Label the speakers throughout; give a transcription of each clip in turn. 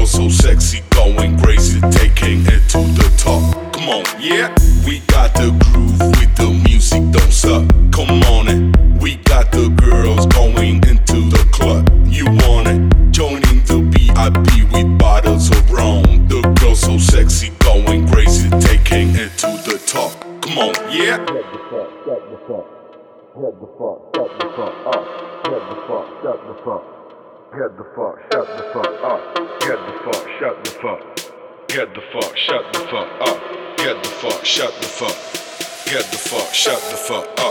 Speaker 1: girl so sexy, going crazy, taking it to the top. Come on, yeah. We got the groove with the music, don't suck. Come on and we got the girls going into the club. You want it? Joining the VIP with bottles of rum. The girl so sexy, going crazy, taking it to the top. Come on, yeah.
Speaker 2: Head the fuck, shut the fuck. Head the fuck, shut the fuck up. Head the fuck, shut the fuck. Head the fuck, shut the fuck up.
Speaker 1: Get the fuck, shut the fuck. Get the fuck, shut the fuck up. Get the fuck, shut the fuck. Get the fuck, shut the fuck up.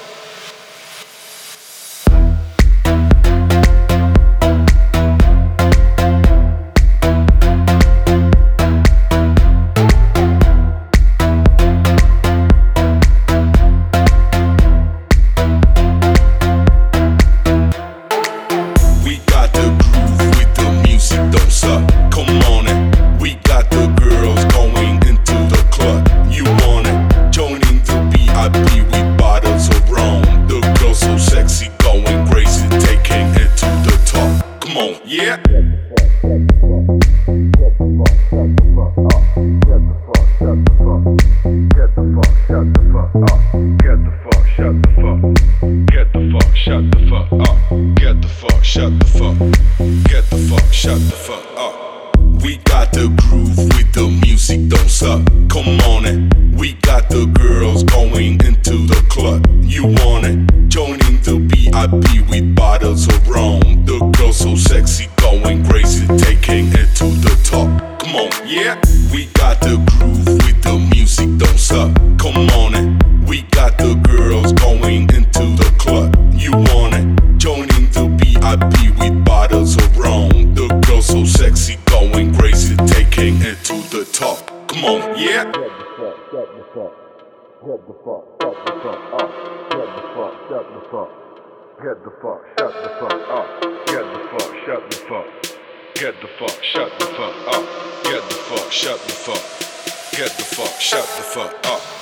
Speaker 1: Yeah.
Speaker 2: Head the fuck, shut the fuck. Head the fuck, shut the fuck up. Head the fuck, shut the fuck.
Speaker 1: Get the fuck, shut the fuck up. Get the fuck, shut the fuck. Get the fuck, shut the fuck up. We got the groove with the music, don't suck. Come on and we got the girls going into the club. You want it? Joining the VIP with bottles of rum. The girl so sexy, going crazy, taking it to the top. Come on, yeah. We got the groove with the music, don't suck. Come on and we got the girls going into the club. You want it? Joining the VIP with bottles of rum. The girl so sexy, going crazy, taking it to the top. Come on, yeah.
Speaker 2: Head the fuck, shut the fuck. Head the fuck, shut the fuck up. Head the fuck, shut the fuck. Head the fuck, shut the fuck up.
Speaker 1: Get the fuck, shut the fuck. Get the fuck, shut the fuck up. Get the fuck, shut the fuck. Get the fuck, shut the fuck up.